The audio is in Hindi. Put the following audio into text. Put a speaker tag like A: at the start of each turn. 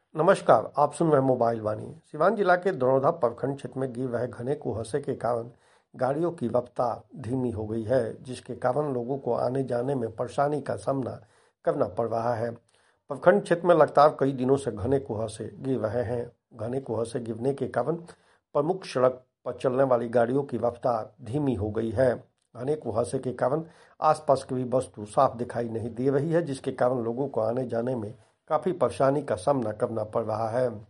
A: नमस्कार, आप सुन रहे हैं मोबाइल वाणी। सिवान जिला के दरौंधा प्रखंड क्षेत्र में गिर रहे घने कुहासे के कारण गाड़ियों की रफ्तार धीमी हो गई है, जिसके कारण लोगों को आने जाने में परेशानी का सामना करना पड़ रहा है। प्रखंड क्षेत्र में लगातार कई दिनों से घने कुहासे गिर रहे हैं। घने कुहासे गिरने के कारण प्रमुख सड़क पर चलने वाली गाड़ियों की रफ्तार धीमी हो गई है। घने कुहासे के कारण आसपास की भी वस्तु साफ दिखाई नहीं दे रही है, जिसके कारण लोगों को आने जाने में काफी परेशानी का सामना करना पड़ रहा है।